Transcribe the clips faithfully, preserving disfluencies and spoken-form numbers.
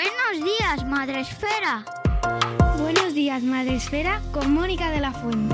Buenos días, Madre Esfera. Buenos días, Madre Esfera, con Mónica de la Fuente.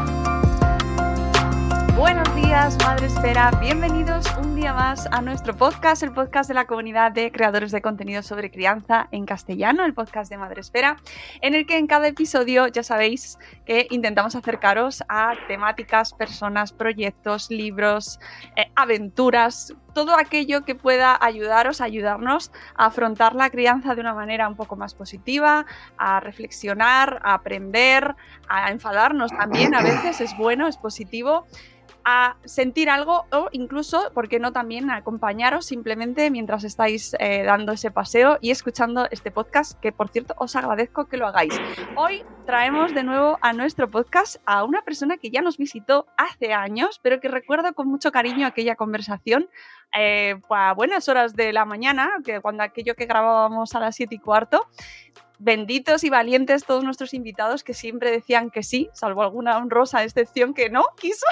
Buenos días, Madre Esfera. Bienvenidos un día más a nuestro podcast, el podcast de la comunidad de creadores de contenido sobre crianza en castellano, el podcast de Madre Esfera, en el que en cada episodio ya sabéis que intentamos acercaros a temáticas, personas, proyectos, libros, eh, aventuras, todo aquello que pueda ayudaros, ayudarnos a afrontar la crianza de una manera un poco más positiva, a reflexionar, a aprender, a enfadarnos también, a veces es bueno, es positivo, a sentir algo o incluso, ¿por qué no también a acompañaros simplemente mientras estáis eh, dando ese paseo y escuchando este podcast, que por cierto os agradezco que lo hagáis. Hoy traemos de nuevo a nuestro podcast a una persona que ya nos visitó hace años, pero que recuerdo con mucho cariño aquella conversación eh, a buenas horas de la mañana, que cuando aquello que grabábamos a las siete y cuarto. Benditos y valientes todos nuestros invitados que siempre decían que sí, salvo alguna honrosa excepción que no quiso.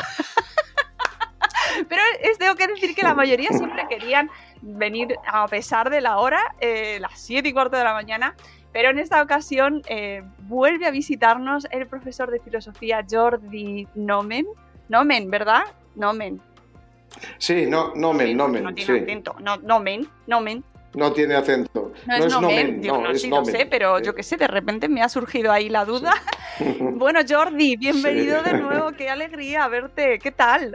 Pero es, tengo que decir que la mayoría siempre querían venir a pesar de la hora, eh, las siete y cuarto de la mañana. Pero en esta ocasión eh, vuelve a visitarnos el profesor de filosofía Jordi Nomen. Nomen, ¿verdad? Nomen. Sí, no, Nomen, Nomen. No tiene sí. acento. No, Nomen, Nomen. No tiene acento. No, no es es Nomen, Nomen, digo, no, no, es sí Nomen. lo sé, pero Sí. yo qué sé, de repente me ha surgido ahí la duda. Sí. Bueno, Jordi, bienvenido Sí. de nuevo, qué alegría verte, ¿qué tal?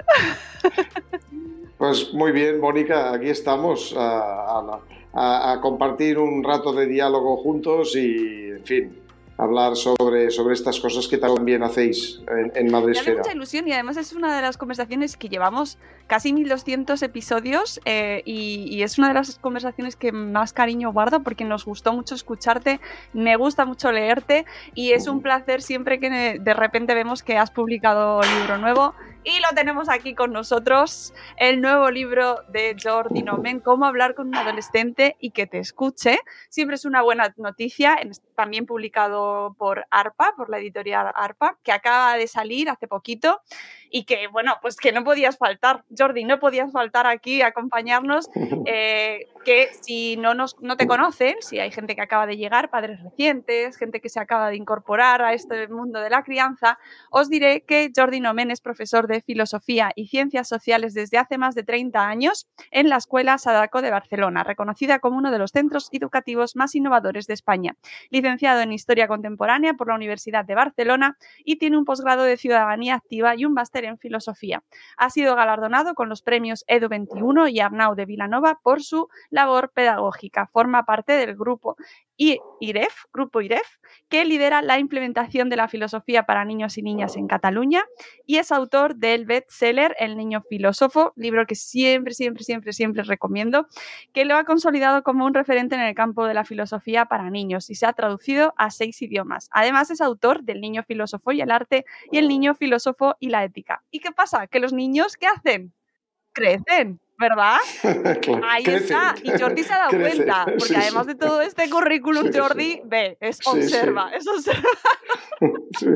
Pues muy bien, Mónica, aquí estamos a, a, a, a compartir un rato de diálogo juntos y, en fin, hablar sobre, sobre estas cosas que también hacéis en, en Madre Me hace Esfera. mucha ilusión y además es una de las conversaciones que llevamos casi mil doscientos episodios eh, y, y es una de las conversaciones que más cariño guardo porque nos gustó mucho escucharte, me gusta mucho leerte y es un placer siempre que de repente vemos que has publicado libro nuevo. Y lo tenemos aquí con nosotros, el nuevo libro de Jordi Nomen, Cómo hablar con un adolescente y que te escuche. Siempre es una buena noticia, también publicado por ARPA, por la editorial ARPA, que acaba de salir hace poquito y que, bueno, pues que no podías faltar. Jordi, no podías faltar aquí a acompañarnos, eh, que si no, nos, no te conocen, si hay gente que acaba de llegar, padres recientes, gente que se acaba de incorporar a este mundo de la crianza, os diré que Jordi Nomen es profesor de Filosofía y Ciencias Sociales desde hace más de treinta años en la Escuela Sadako de Barcelona, reconocida como uno de los centros educativos más innovadores de España. Licenciado en Historia Contemporánea por la Universidad de Barcelona y tiene un posgrado de Ciudadanía Activa y un máster en Filosofía. Ha sido galardonado con los premios Edu veintiuno y Arnau de Vilanova por su labor pedagógica. Forma parte del grupo I R E F, Grupo I R E F, que lidera la implementación de la filosofía para niños y niñas en Cataluña y es autor del bestseller El niño filósofo, libro que siempre, siempre, siempre, siempre recomiendo, que lo ha consolidado como un referente en el campo de la filosofía para niños y se ha traducido a seis idiomas. Además es autor del Niño filósofo y el arte y El niño filósofo y la ética. ¿Y qué pasa? Que los niños, ¿qué hacen? Crecen, ¿verdad? Claro, Ahí crecen. está. Y Jordi se ha dado Crecen. cuenta, porque Sí, además sí. de todo este currículum, Sí, Jordi, sí. ve, es Sí, observa, sí. es observa. Sí,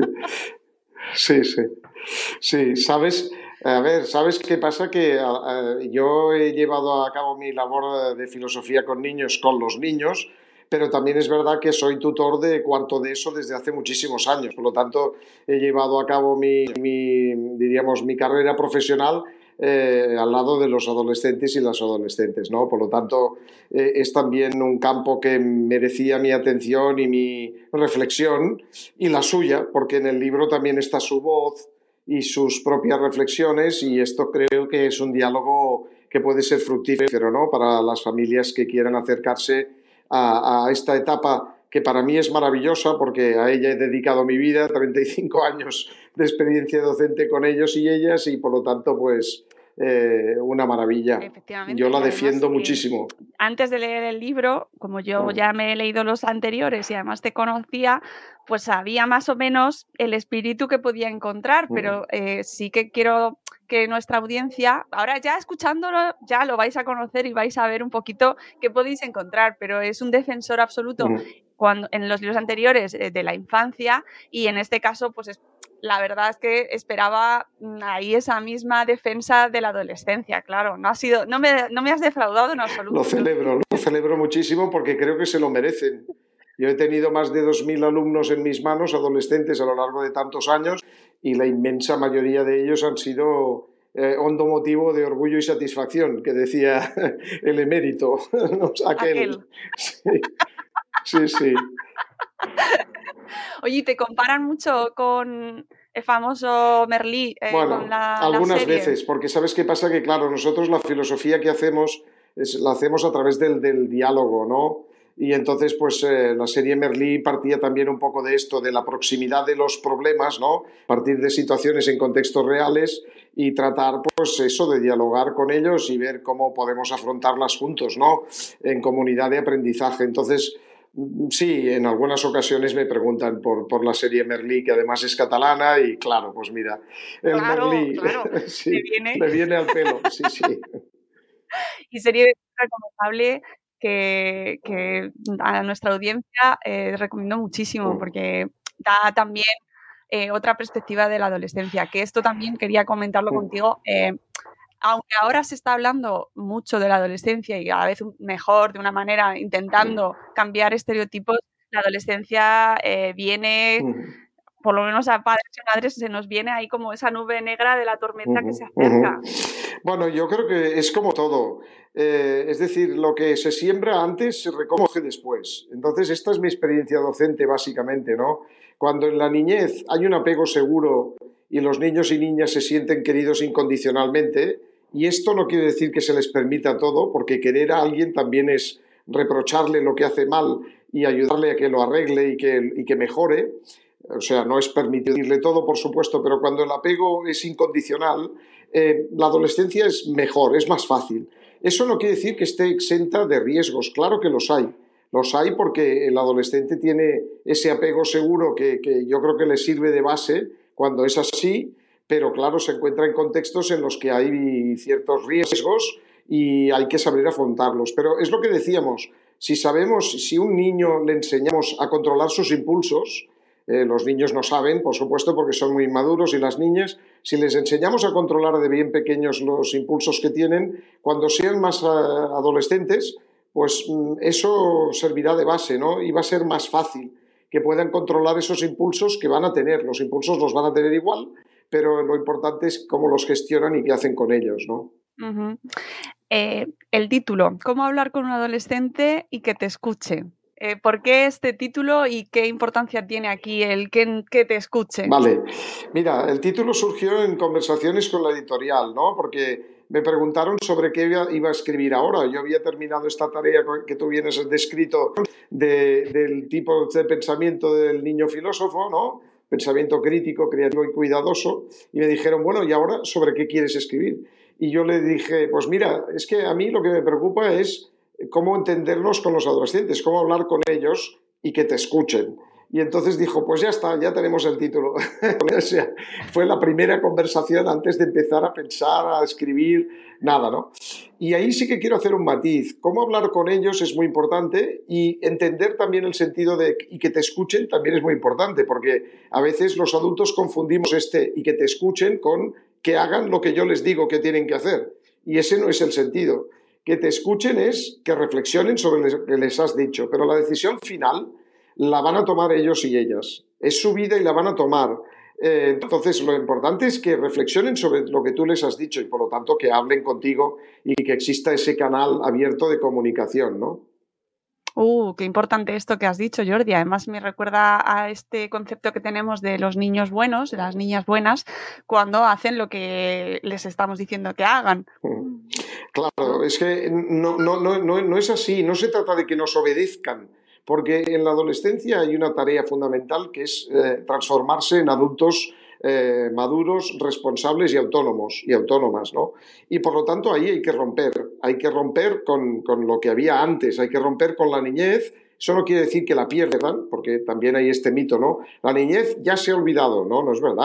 sí, sí. Sí, sabes, a ver, ¿sabes qué pasa? Que a, a, yo he llevado a cabo mi labor de filosofía con niños, con los niños, pero también es verdad que soy tutor de cuarto de eso desde hace muchísimos años. Por lo tanto, he llevado a cabo mi, mi diríamos, mi carrera profesional eh, al lado de los adolescentes y las adolescentes, ¿no? Por lo tanto, eh, es también un campo que merecía mi atención y mi reflexión y la suya, porque en el libro también está su voz y sus propias reflexiones y esto creo que es un diálogo que puede ser fructífero, ¿no? Para las familias que quieran acercarse a, a esta etapa que para mí es maravillosa porque a ella he dedicado mi vida, treinta y cinco años de experiencia docente con ellos y ellas y por lo tanto pues eh, una maravilla. Efectivamente. Yo la Y además, defiendo eh, muchísimo. Antes de leer el libro, como yo ya me he leído los anteriores y además te conocía, pues sabía más o menos el espíritu que podía encontrar, pero eh, sí que quiero que nuestra audiencia, ahora ya escuchándolo, ya lo vais a conocer y vais a ver un poquito qué podéis encontrar, pero es un defensor absoluto Mm. cuando, en los libros anteriores eh, de la infancia y en este caso pues es la verdad es que esperaba ahí esa misma defensa de la adolescencia, claro. No, ha sido, no, me, no me has defraudado en absoluto. Lo celebro, lo celebro muchísimo porque creo que se lo merecen. Yo he tenido más de dos mil alumnos en mis manos, adolescentes, a lo largo de tantos años, y la inmensa mayoría de ellos han sido eh, hondo motivo de orgullo y satisfacción, que decía el emérito. Aquel. Aquel. Sí, sí, sí. Oye, ¿te comparan mucho con el famoso Merlí? Eh, bueno, con la, algunas la serie? veces, porque ¿sabes qué pasa? Que claro, nosotros la filosofía que hacemos es, la hacemos a través del, del diálogo, ¿no? Y entonces, pues eh, la serie Merlí partía también un poco de esto, de la proximidad de los problemas, ¿no? Partir de situaciones en contextos reales y tratar, pues eso, de dialogar con ellos y ver cómo podemos afrontarlas juntos, ¿no? En comunidad de aprendizaje. Entonces, sí, en algunas ocasiones me preguntan por, por la serie Merlí, que además es catalana, y claro, pues mira, el claro, Merlí claro. sí, me, viene... me viene al pelo, sí, sí. Y serie recomendable que, que a nuestra audiencia eh, recomiendo muchísimo, porque da también eh, otra perspectiva de la adolescencia, que esto también quería comentarlo contigo. Eh, aunque ahora se está hablando mucho de la adolescencia y a veces mejor, de una manera, intentando cambiar estereotipos, la adolescencia eh, viene, por lo menos a padres y madres, se nos viene ahí como esa nube negra de la tormenta que se acerca. Bueno, yo creo que es como todo. Eh, es decir, lo que se siembra antes se recoge después. Entonces, esta es mi experiencia docente, básicamente, ¿no? Cuando en la niñez hay un apego seguro y los niños y niñas se sienten queridos incondicionalmente, y esto no quiere decir que se les permita todo, porque querer a alguien también es reprocharle lo que hace mal y ayudarle a que lo arregle y que, y que mejore. O sea, no es permitirle todo, por supuesto, pero cuando el apego es incondicional, eh, la adolescencia es mejor, es más fácil. Eso no quiere decir que esté exenta de riesgos, claro que los hay. Los hay porque el adolescente tiene ese apego seguro que, que yo creo que le sirve de base cuando es así, pero claro, se encuentra en contextos en los que hay ciertos riesgos y hay que saber afrontarlos. Pero es lo que decíamos, si sabemos, si un niño le enseñamos a controlar sus impulsos, eh, los niños no saben, por supuesto, porque son muy inmaduros, y las niñas, si les enseñamos a controlar de bien pequeños los impulsos que tienen, cuando sean más uh, adolescentes, pues um, eso servirá de base, ¿no? Y va a ser más fácil que puedan controlar esos impulsos que van a tener. Los impulsos los van a tener igual, pero lo importante es cómo los gestionan y qué hacen con ellos, ¿no? Uh-huh. Eh, el título, ¿cómo hablar con un adolescente y que te escuche? Eh, ¿Por qué este título y qué importancia tiene aquí el que, que te escuche? Vale, mira, el título surgió en conversaciones con la editorial, ¿no? Porque me preguntaron sobre qué iba a escribir ahora. Yo había terminado esta tarea que tú vienes descrito de, del tipo de pensamiento del niño filósofo, ¿no? Pensamiento crítico, creativo y cuidadoso, y me dijeron, bueno, ¿y ahora sobre qué quieres escribir? Y yo le dije, pues mira, es que a mí lo que me preocupa es cómo entendernos con los adolescentes, cómo hablar con ellos y que te escuchen. Y entonces dijo, pues ya está, ya tenemos el título. O sea, fue la primera conversación antes de empezar a pensar, a escribir, nada, ¿no? Y ahí sí que quiero hacer un matiz. Cómo hablar con ellos es muy importante, y entender también el sentido de y que te escuchen también es muy importante, porque a veces los adultos confundimos este y que te escuchen con que hagan lo que yo les digo que tienen que hacer. Y ese no es el sentido. Que te escuchen es que reflexionen sobre lo que les has dicho, pero la decisión final la van a tomar ellos y ellas. Es su vida y la van a tomar. Eh, entonces, lo importante es que reflexionen sobre lo que tú les has dicho y, por lo tanto, que hablen contigo y que exista ese canal abierto de comunicación, ¿no? Uh, qué importante esto que has dicho, Jordi. Además, me recuerda a este concepto que tenemos de los niños buenos, de las niñas buenas, cuando hacen lo que les estamos diciendo que hagan. Claro, es que no, no, no, no, no es así. No se trata de que nos obedezcan, porque en la adolescencia hay una tarea fundamental que es eh, transformarse en adultos eh, maduros, responsables y autónomos y autónomas, ¿no? Y por lo tanto ahí hay que romper, hay que romper con, con lo que había antes, hay que romper con la niñez. Eso no quiere decir que la pierdan, porque también hay este mito, ¿no? La niñez ya se ha olvidado, ¿no? No es verdad.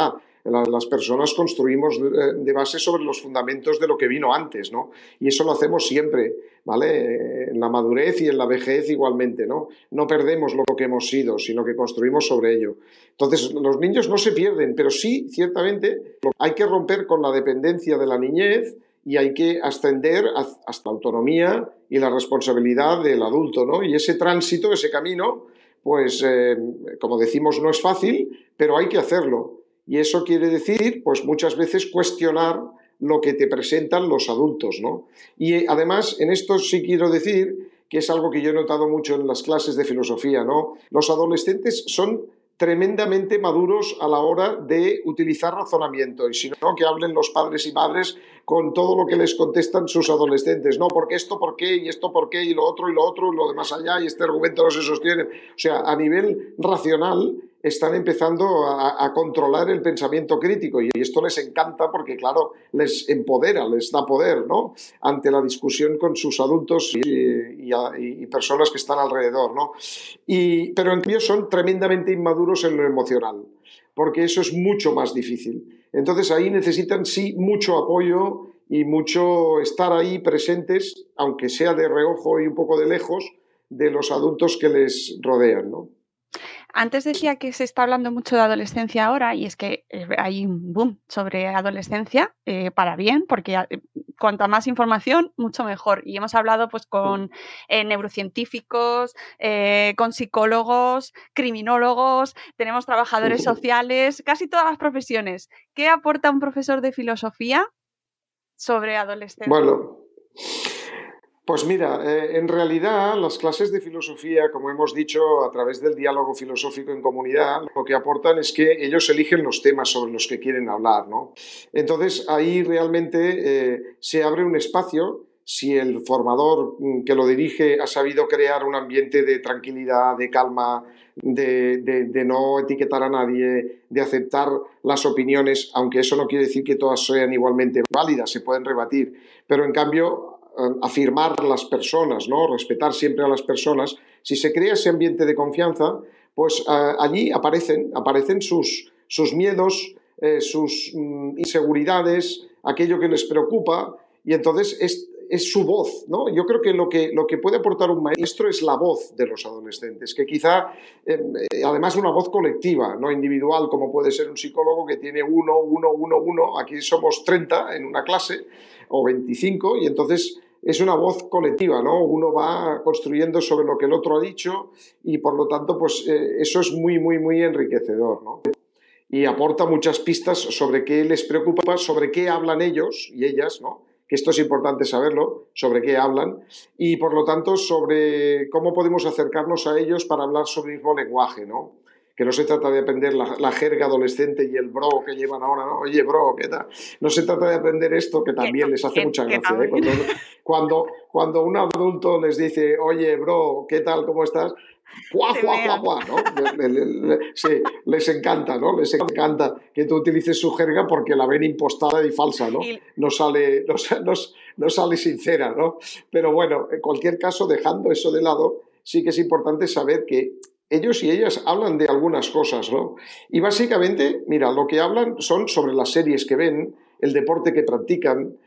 La, las personas construimos de, de base sobre los fundamentos de lo que vino antes, ¿no? Y eso lo hacemos siempre, ¿vale? En la madurez y en la vejez igualmente, ¿no? No perdemos lo que hemos sido, sino que construimos sobre ello. Entonces, los niños no se pierden, pero sí, ciertamente, hay que romper con la dependencia de la niñez y hay que ascender hasta la autonomía y la responsabilidad del adulto, ¿no? Y ese tránsito, ese camino, pues, eh, como decimos, no es fácil, pero hay que hacerlo. Y eso quiere decir, pues, muchas veces cuestionar lo que te presentan los adultos, ¿no? Y además, en esto sí quiero decir que es algo que yo he notado mucho en las clases de filosofía, ¿no? Los adolescentes son tremendamente maduros a la hora de utilizar razonamiento, y si no, que hablen los padres y madres con todo lo que les contestan sus adolescentes, no, porque esto, por qué, y esto, por qué, y lo otro, y lo otro, y lo de más allá, y este argumento no se sostiene. O sea, a nivel racional están empezando a, a controlar el pensamiento crítico, y esto les encanta porque, claro, les empodera, les da poder, ¿no?, ante la discusión con sus adultos y, y, y personas que están alrededor, ¿no? Y, pero en cambio son tremendamente inmaduros en lo emocional, porque eso es mucho más difícil. Entonces ahí necesitan, sí, mucho apoyo y mucho estar ahí presentes, aunque sea de reojo y un poco de lejos, de los adultos que les rodean, ¿no? Antes decía que se está hablando mucho de adolescencia ahora, y es que hay un boom sobre adolescencia, eh, para bien, porque eh, cuanta más información, mucho mejor. Y hemos hablado pues con eh, neurocientíficos, eh, con psicólogos, criminólogos, tenemos trabajadores sociales, casi todas las profesiones. ¿Qué aporta un profesor de filosofía sobre adolescencia? Bueno, pues mira, eh, en realidad las clases de filosofía, como hemos dicho, a través del diálogo filosófico en comunidad, lo que aportan es que ellos eligen los temas sobre los que quieren hablar, ¿no? Entonces ahí realmente eh, se abre un espacio, si el formador que lo dirige ha sabido crear un ambiente de tranquilidad, de calma, de, de, de no etiquetar a nadie, de aceptar las opiniones, aunque eso no quiere decir que todas sean igualmente válidas, se pueden rebatir, pero en cambio afirmar las personas, ¿no? Respetar siempre a las personas. Si se crea ese ambiente de confianza, pues uh, allí aparecen, aparecen sus, sus miedos, eh, sus mm, inseguridades, aquello que les preocupa, y entonces es, es su voz, ¿no? Yo creo que lo, que lo que puede aportar un maestro es la voz de los adolescentes, que quizá, eh, además una voz colectiva, no individual, como puede ser un psicólogo que tiene uno, uno, uno, uno, aquí somos treinta en una clase, o veinticinco, y entonces es una voz colectiva, ¿no? Uno va construyendo sobre lo que el otro ha dicho y, por lo tanto, pues eh, eso es muy, muy, muy enriquecedor, ¿no? Y aporta muchas pistas sobre qué les preocupa, sobre qué hablan ellos y ellas, ¿no? Que esto es importante saberlo, sobre qué hablan, y, por lo tanto, sobre cómo podemos acercarnos a ellos para hablar sobre el mismo lenguaje, ¿no? Que no se trata de aprender la, la jerga adolescente y el bro que llevan ahora, ¿no? Oye, bro, ¿qué tal? No se trata de aprender esto, que también les hace mucha gracia, ¿eh? Cuando, cuando, cuando un adulto les dice, oye, bro, ¿qué tal? ¿Cómo estás? ¡Puah, puah, puah, puah! ¿No? Le, le, le, sí, les encanta, ¿no? Les encanta que tú utilices su jerga porque la ven impostada y falsa, ¿no? No sale, no, no, no sale sincera, ¿no? Pero bueno, en cualquier caso, dejando eso de lado, sí que es importante saber que ellos y ellas hablan de algunas cosas, ¿no? Y básicamente, mira, lo que hablan son sobre las series que ven, el deporte que practican,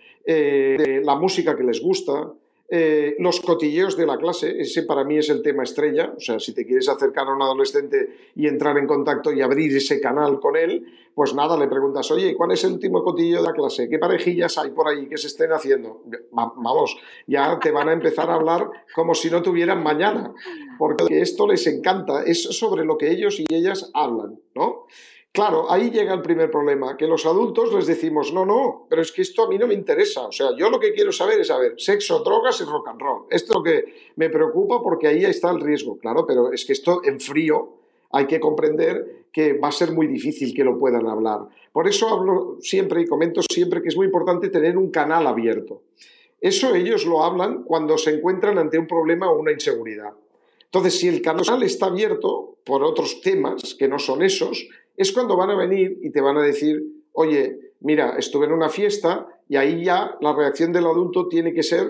eh, la música que les gusta, eh, los cotilleos de la clase. Ese para mí es el tema estrella. O sea, si te quieres acercar a un adolescente y entrar en contacto y abrir ese canal con él, pues nada, le preguntas, oye, ¿cuál es el último cotilleo de la clase? ¿Qué parejillas hay por ahí que se estén haciendo? Vamos, ya te van a empezar a hablar como si no tuvieran mañana, porque esto les encanta, es sobre lo que ellos y ellas hablan, ¿no? Claro, ahí llega el primer problema, que los adultos les decimos, no, no, pero es que esto a mí no me interesa, o sea, yo lo que quiero saber es saber sexo, drogas y rock and roll. Esto es lo que me preocupa porque ahí está el riesgo, claro, pero es que esto en frío hay que comprender que va a ser muy difícil que lo puedan hablar. Por eso hablo siempre y comento siempre que es muy importante tener un canal abierto. Eso ellos lo hablan cuando se encuentran ante un problema o una inseguridad. Entonces, si el canal está abierto por otros temas que no son esos, es cuando van a venir y te van a decir, oye, mira, estuve en una fiesta, y ahí ya la reacción del adulto tiene que ser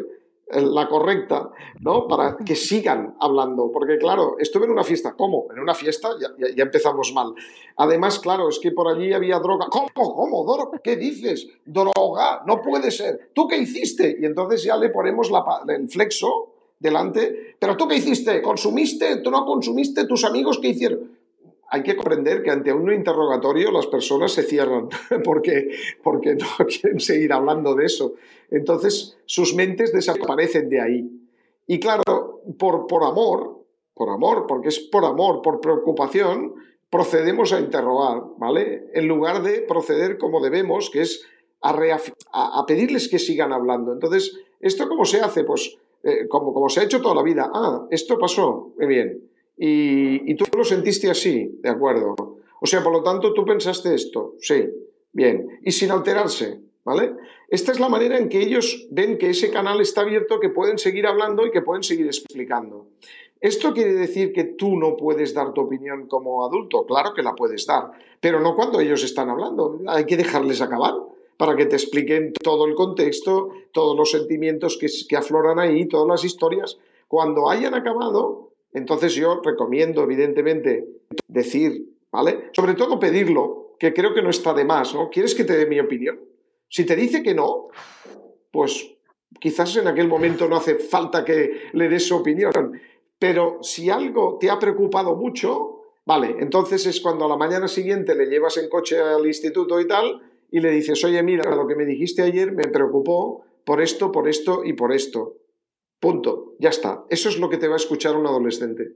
la correcta, ¿no? Para que sigan hablando. Porque, claro, estuve en una fiesta. ¿Cómo? En una fiesta ya, ya, ya empezamos mal. Además, claro, es que por allí había droga. ¿Cómo? ¿Cómo? ¿Droga? ¿Qué dices? ¿Droga? No puede ser. ¿Tú qué hiciste? Y entonces ya le ponemos la, el flexo delante. ¿Pero tú qué hiciste? ¿Consumiste? ¿Tú no consumiste? ¿Tus amigos qué hicieron? Hay que comprender que ante un interrogatorio las personas se cierran porque, porque no quieren seguir hablando de eso. Entonces, sus mentes desaparecen de ahí. Y claro, por, por amor, por amor, porque es por amor, por preocupación, procedemos a interrogar, ¿vale? En lugar de proceder como debemos, que es a, a, a pedirles que sigan hablando. Entonces, ¿esto cómo se hace? Pues eh, como, como se ha hecho toda la vida. Ah, esto pasó, muy bien. Y, y tú lo sentiste así, de acuerdo. O sea, por lo tanto, tú pensaste esto, sí, bien. Y sin alterarse, ¿vale? Esta es la manera en que ellos ven que ese canal está abierto, que pueden seguir hablando y que pueden seguir explicando. ¿Esto quiere decir que tú no puedes dar tu opinión como adulto? Claro que la puedes dar, pero no cuando ellos están hablando. Hay que dejarles acabar para que te expliquen todo el contexto, todos los sentimientos que, que afloran ahí, todas las historias. Cuando hayan acabado, entonces yo recomiendo, evidentemente, decir, ¿vale? Sobre todo pedirlo, que creo que no está de más, ¿no? ¿Quieres que te dé mi opinión? Si te dice que no, pues quizás en aquel momento no hace falta que le des su opinión. Pero si algo te ha preocupado mucho, vale, entonces es cuando a la mañana siguiente le llevas en coche al instituto y tal, y le dices, oye, mira, lo que me dijiste ayer me preocupó por esto, por esto y por esto. Punto, ya está. Eso es lo que te va a escuchar un adolescente.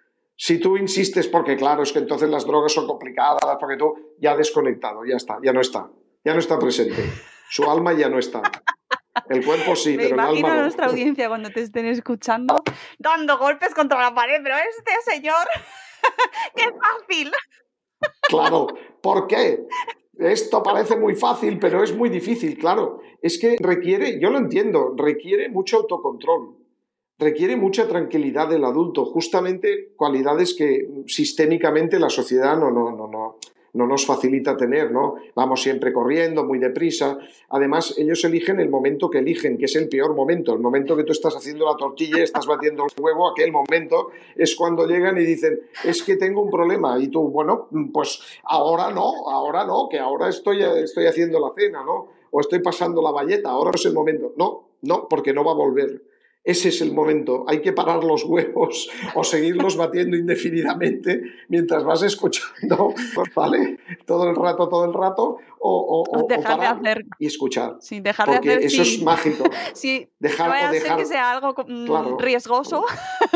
Si tú insistes, porque claro, es que entonces las drogas son complicadas, porque tú ya has desconectado, ya está, ya no está, ya no está presente. Su alma ya no está. El cuerpo sí, Me pero el alma no. imagino a nuestra audiencia cuando te estén escuchando dando golpes contra la pared, pero este señor, ¡qué fácil! Claro, ¿por qué? Esto parece muy fácil, pero es muy difícil, claro. Es que requiere, yo lo entiendo, requiere mucho autocontrol, requiere mucha tranquilidad del adulto, justamente cualidades que sistémicamente la sociedad no, no, no, no, no nos facilita tener, ¿no? Vamos siempre corriendo, muy deprisa. Además, ellos eligen el momento que eligen, que es el peor momento. El momento que tú estás haciendo la tortilla, estás batiendo el huevo, aquel momento es cuando llegan y dicen, es que tengo un problema. Y tú, bueno, pues ahora no, ahora no, que ahora estoy, estoy haciendo la cena, ¿no? O estoy pasando la bayeta, ahora es el momento. No, no, porque no va a volver. Ese es el momento. Hay que parar los huevos o seguirlos batiendo indefinidamente mientras vas escuchando, ¿vale? Todo el rato, todo el rato, o, o, o dejar parar de hacer, y escuchar. sí, dejar porque de hacer, eso sí, es mágico. Sí, dejar, no vaya a dejar, ser que sea algo mm, claro, riesgoso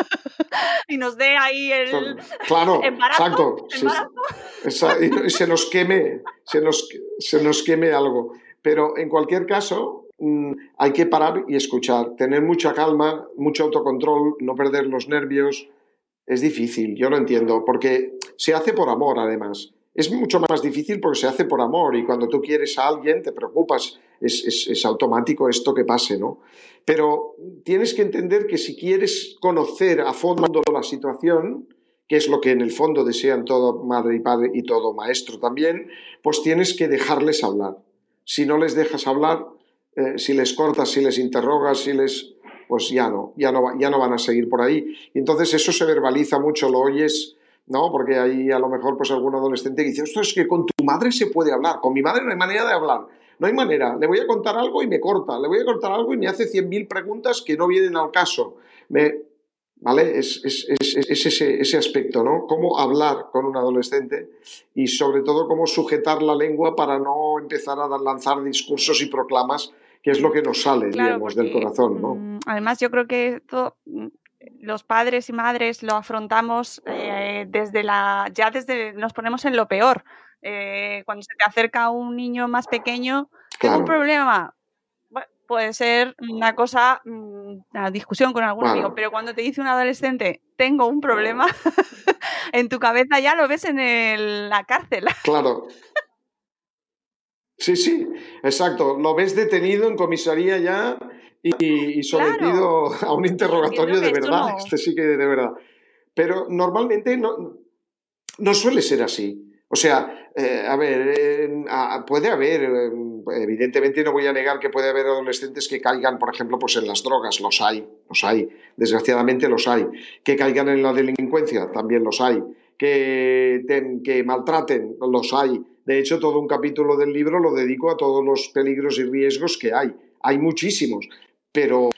y nos dé ahí el claro, embarazo, exacto, embarazo. Sí, esa, y se nos queme, se nos, se nos queme algo. Pero en cualquier caso, hay que parar y escuchar, tener mucha calma, mucho autocontrol, no perder los nervios. Es difícil, yo lo entiendo, porque se hace por amor, además. Es mucho más difícil porque se hace por amor y cuando tú quieres a alguien te preocupas, es, es, es automático esto que pase, ¿no? Pero tienes que entender que si quieres conocer a fondo la situación, que es lo que en el fondo desean todo madre y padre y todo maestro también, pues tienes que dejarles hablar. Si no les dejas hablar, Eh, si les cortas, si les interrogas, si les... pues ya no, ya no, ya no van a seguir por ahí. Y entonces eso se verbaliza mucho, lo oyes, ¿no? Porque ahí a lo mejor pues algún adolescente que dice, esto es que con tu madre se puede hablar, con mi madre no hay manera de hablar, no hay manera, le voy a contar algo y me corta, le voy a contar algo y me hace cien mil preguntas que no vienen al caso. Me... ¿Vale? Es, es, es, es ese, ese aspecto, ¿no? Cómo hablar con un adolescente y sobre todo cómo sujetar la lengua para no empezar a lanzar discursos y proclamas, que es lo que nos sale, claro, digamos, porque, del corazón, ¿no? Además, yo creo que esto, los padres y madres lo afrontamos eh, desde la... ya desde... nos ponemos en lo peor. Eh, cuando se te acerca un niño más pequeño, tengo Claro. un problema. Puede ser una cosa, una discusión con algún Claro. amigo, pero cuando te dice un adolescente, tengo un problema, en tu cabeza ya lo ves en el, la cárcel. Claro. Sí, sí, exacto. Lo ves detenido en comisaría ya y, y sometido claro. a un interrogatorio de verdad. No. Este sí que de verdad. Pero normalmente no, no suele ser así. O sea, eh, a ver, eh, puede haber, eh, evidentemente no voy a negar que puede haber adolescentes que caigan, por ejemplo, pues en las drogas, los hay, los hay, desgraciadamente los hay, que caigan en la delincuencia, también los hay, que, ten, que maltraten, los hay. De hecho, todo un capítulo del libro lo dedico a todos los peligros y riesgos que hay. Hay muchísimos, pero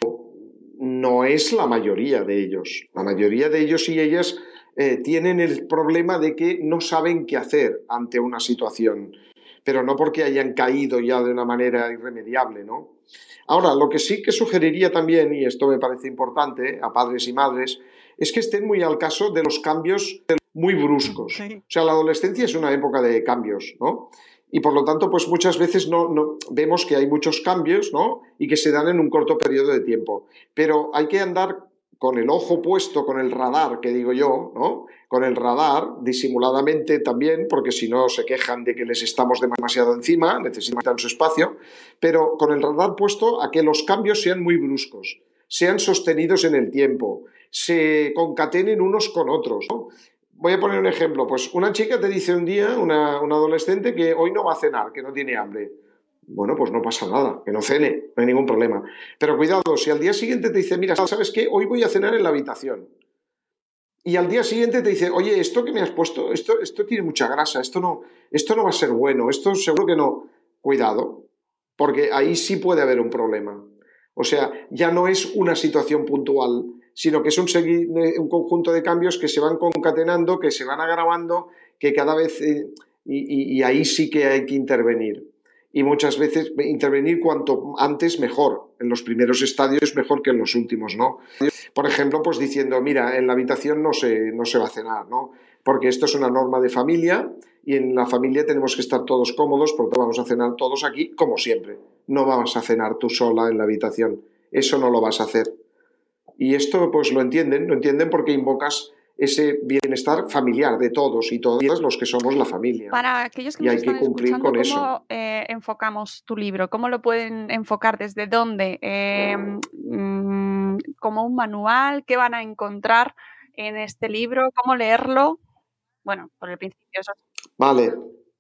no es la mayoría de ellos. La mayoría de ellos y ellas eh, tienen el problema de que no saben qué hacer ante una situación, pero no porque hayan caído ya de una manera irremediable, ¿no? Ahora, lo que sí que sugeriría también, y esto me parece importante a padres y madres, es que estén muy al caso de los cambios muy bruscos. Sí. O sea, la adolescencia es una época de cambios, ¿no? Y por lo tanto, pues muchas veces no, no, vemos que hay muchos cambios, ¿no? Y que se dan en un corto periodo de tiempo. Pero hay que andar con el ojo puesto, con el radar, que digo yo, ¿no? Con el radar, disimuladamente también, porque si no se quejan de que les estamos demasiado encima, necesitan su espacio, pero con el radar puesto a que los cambios sean muy bruscos, sean sostenidos en el tiempo, se concatenen unos con otros, ¿no? Voy a poner un ejemplo. Pues una chica te dice un día, una, una adolescente, que hoy no va a cenar, que no tiene hambre. Bueno, pues no pasa nada, que no cene, no hay ningún problema. Pero cuidado, si al día siguiente te dice, mira, ¿sabes qué? Hoy voy a cenar en la habitación. Y al día siguiente te dice, oye, esto que me has puesto, esto, esto tiene mucha grasa, esto no, esto no va a ser bueno, esto seguro que no. Cuidado, porque ahí sí puede haber un problema. O sea, ya no es una situación puntual, sino que es un, un conjunto de cambios que se van concatenando, que se van agravando, que cada vez... Eh, y, y, y ahí sí que hay que intervenir. Y muchas veces intervenir cuanto antes mejor. En los primeros estadios mejor que en los últimos, ¿no? Por ejemplo, pues diciendo, mira, en la habitación no se, no se va a cenar, ¿no? Porque esto es una norma de familia y en la familia tenemos que estar todos cómodos, porque vamos a cenar todos aquí, como siempre. No vas a cenar tú sola en la habitación. Eso no lo vas a hacer. Y esto pues lo entienden, lo entienden porque invocas ese bienestar familiar de todos y todas los que somos la familia. Para aquellos que y nos hay están que cumplir escuchando, con ¿cómo eso. eh, enfocamos tu libro? ¿Cómo lo pueden enfocar? ¿Desde dónde? Eh, mm, ¿Como un manual? ¿Qué van a encontrar en este libro? ¿Cómo leerlo? Bueno, por el principio. Eso. Vale.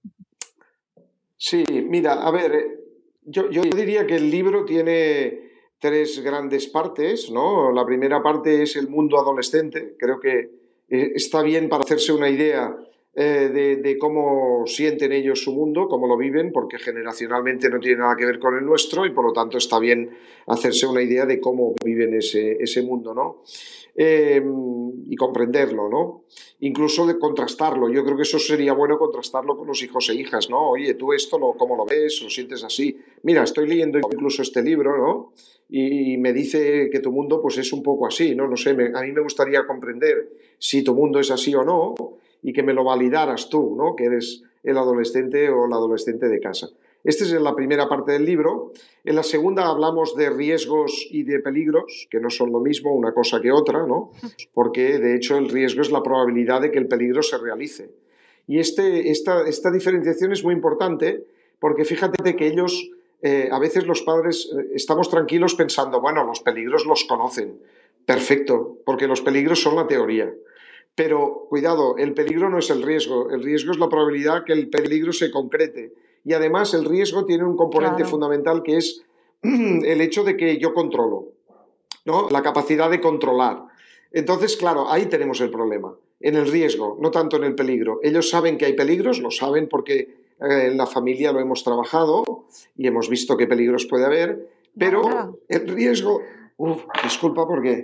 Sí, mira, a ver, yo, yo diría que el libro tiene tres grandes partes, ¿no? La primera parte es el mundo adolescente. Creo que está bien para hacerse una idea eh, de, de cómo sienten ellos su mundo, cómo lo viven, porque generacionalmente no tiene nada que ver con el nuestro y por lo tanto está bien hacerse una idea de cómo viven ese, ese mundo, ¿no? Eh, y comprenderlo, ¿no? Incluso de contrastarlo. Yo creo que eso sería bueno, contrastarlo con los hijos e hijas, ¿no? Oye, tú esto, lo, ¿cómo lo ves? ¿Lo sientes así? Mira, estoy leyendo incluso este libro, ¿no? Y me dice que tu mundo pues es un poco así, ¿no? No sé, me, a mí me gustaría comprender si tu mundo es así o no y que me lo validaras tú, ¿no? Que eres el adolescente o la adolescente de casa. Esta es la primera parte del libro. En la segunda hablamos de riesgos y de peligros, que no son lo mismo una cosa que otra, ¿no? Porque, de hecho, el riesgo es la probabilidad de que el peligro se realice. Y este, esta, esta diferenciación es muy importante porque fíjate que ellos, eh, a veces los padres, eh, estamos tranquilos pensando, bueno, los peligros los conocen. Perfecto, porque los peligros son la teoría. Pero, cuidado, el peligro no es el riesgo. El riesgo es la probabilidad que el peligro se concrete. Y además el riesgo tiene un componente Claro. fundamental que es el hecho de que yo controlo, ¿no? La capacidad de controlar. Entonces, claro, ahí tenemos el problema, en el riesgo, no tanto en el peligro. Ellos saben que hay peligros, lo saben porque eh, en la familia lo hemos trabajado y hemos visto qué peligros puede haber, pero Nada. el riesgo... Uf, disculpa porque...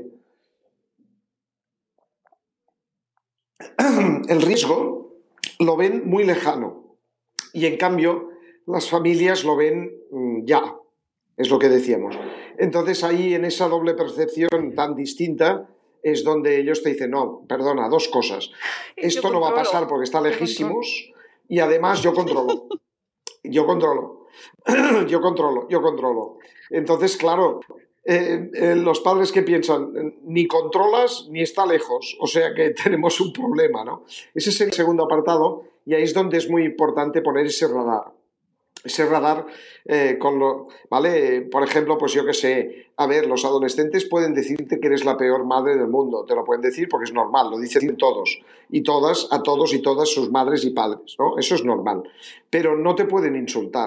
El riesgo lo ven muy lejano. Y en cambio, las familias lo ven mmm, ya, es lo que decíamos. Entonces ahí, en esa doble percepción tan distinta, es donde ellos te dicen, no, perdona, dos cosas. Esto no va a pasar porque está lejísimos y además yo controlo. Yo controlo. Yo controlo, yo controlo. Entonces, claro, eh, eh, los padres que piensan, ni controlas ni está lejos. O sea que tenemos un problema, ¿no? Ese es el segundo apartado. Y ahí es donde es muy importante poner ese radar. Ese radar eh, con lo... ¿Vale? Por ejemplo, pues yo qué sé, a ver, los adolescentes pueden decirte que eres la peor madre del mundo. Te lo pueden decir porque es normal, lo dicen todos. Y todas, a todos y todas sus madres y padres, ¿no? Eso es normal. Pero no te pueden insultar.